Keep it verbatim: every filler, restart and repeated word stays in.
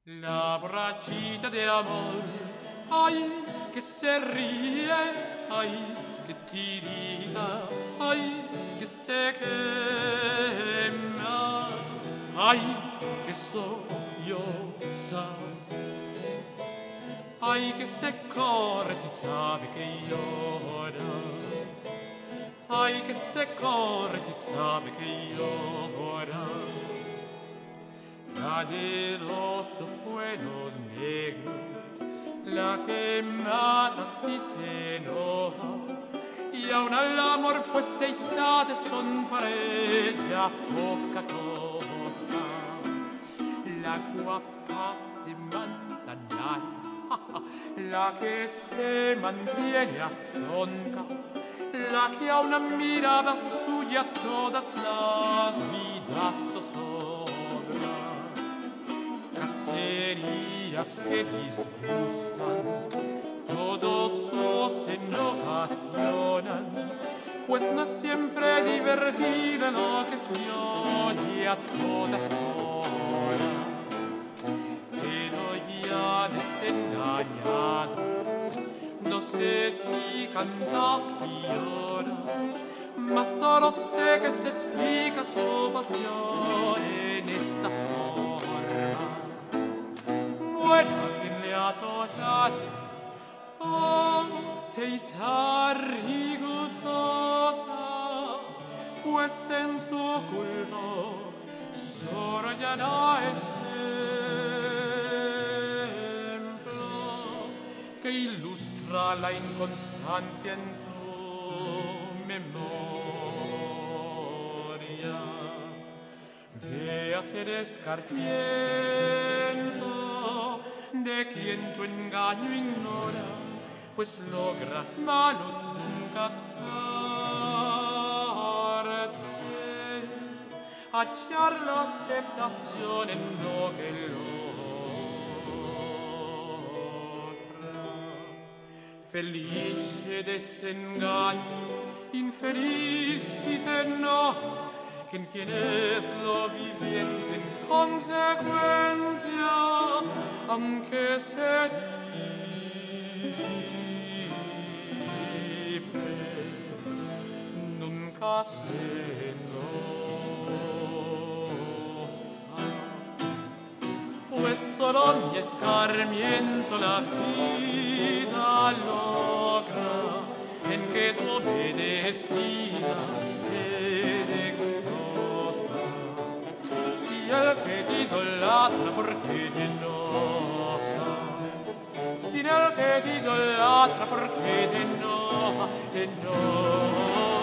La borrachita de amor, ay, que se ríe, ay, que tira, ay, que se quema, ay, que solloza, ay, que se corre si sabe que llora, ay, que se corre si sabe que llora. La de los ojuelos negros, la que mata si se enoja, y aun al amor pues deidades son para ella poca cosa. La guapa de Manzanar, la que se mantiene asonca, la que a una mirada suya todas las vidas zozobra. Cacerías que disgustan, todos se enojacionan, pues no siempre divertida lo que se oye a todas horas. Pero ya desengañado, no sé si canta o llora, mas solo sé que se explica su pasión en esta forma. Muera quien le adorare, oh, teita rigustosa, pues en su culto solo ya no ejemplo que ilustra la inconstancia en su memoria. Ve a ser escarmiento de quien tu engaño ignora, pues logra malo nunca darte, hallar la aceptación en lo que logra. Felice desengaño, infelicite no, que en quien es lo viviente en consecuencia, aunque se libre, nunca se enoja, pues solo mi escarmiento la vida logra, en que tu obedecida eres gustosa. Si el que te idolatra, ¿por qué te enoja? Si el que te idolatra, ¿por qué te enoja? Te enoja.